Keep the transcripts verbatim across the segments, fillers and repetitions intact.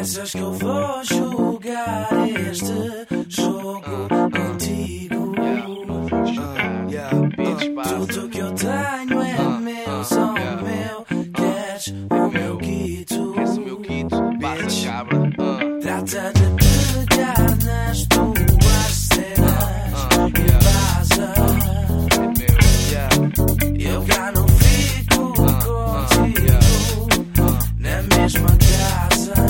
Pensas que eu vou jogar este jogo contigo? Uh, yeah, uh, tudo que eu tenho é meu, só meu. Queres o meu guito? Queres o meu guito? Passa, cabra. Uh. Trata de pegar nas tuas cenas e vaza. Eu cá não fico contigo na mesma casa.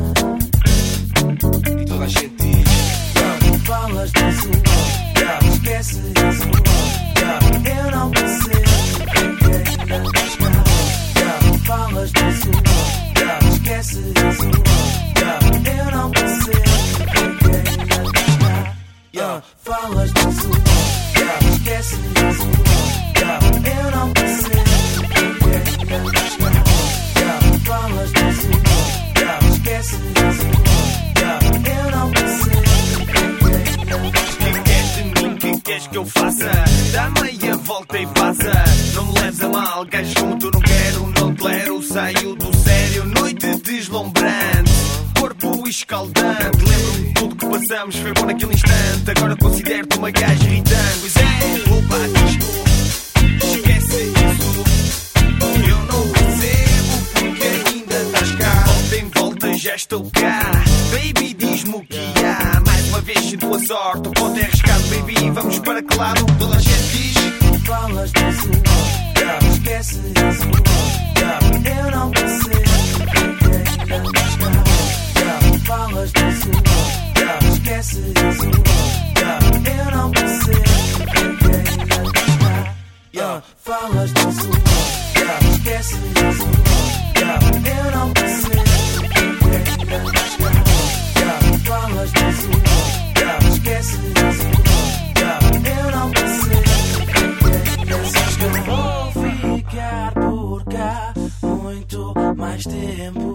E toda a gente diz: falas disso, esquece disso. Eu não percebo porque ainda estás cá. Falas disso, esquece disso. Eu não percebo porque ainda estás cá. Falas disso, esquece disso. Eu não percebo porque ainda estás cá. Falas disso, esquece disso. Eu não percebo porque ainda estás cá. Que queres de mim? Que queres que eu faça? Dá meia volta e passa. Não me leves a mal, gajo como tu não quero, não tolero. Saio do sério, noite deslumbrante, corpo escaldante. Lembro-me de tudo que passamos, foi bom naquele instante. Agora considero-te uma gaja irritante. Pois é, roupa disto, esquece isso. Eu não percebo porque ainda estás cá. Volta em volta já estou cá. Baby, diz-me o que há. Mais uma vez sinto a sorte, o ponto é arriscado, baby. Vamos para que lado? Toda a gente diz: falas disso, esquece disso. Eu não percebo porque ainda estás cá. Falas disso, esquece disso. Eu não percebo porque ainda estás cá. Falas disso, esquece disso. Eu não percebo porque ainda estás cá. Falas disso, esquece disso. Eu não percebo porque pensas que eu vou ficar por cá muito mais tempo.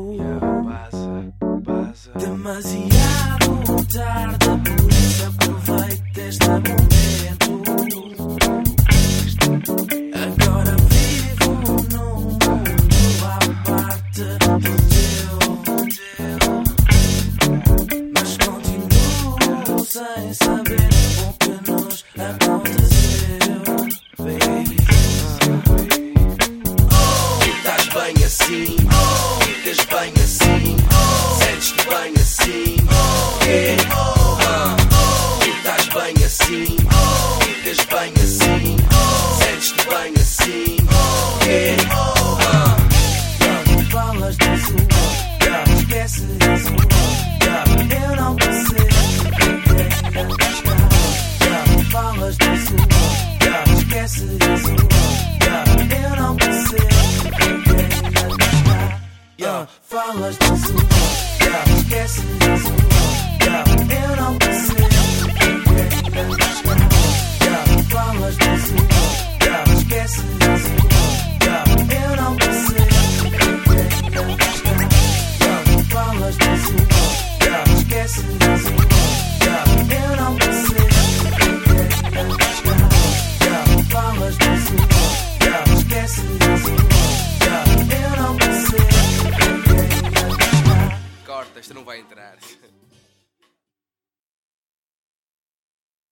Demasiado tarde, por isso aproveito este momento. Agora vivo num mundo à parte do teu, mas continuo sem saber o que nos aconteceu, baby. Oh, estás bem assim, oh, ficas bem assim, oh, sentes-te bem assim, oh, yeah. Oh, oh, estás bem assim, oh, ficas bem assim, oh, sentes-te bem assim.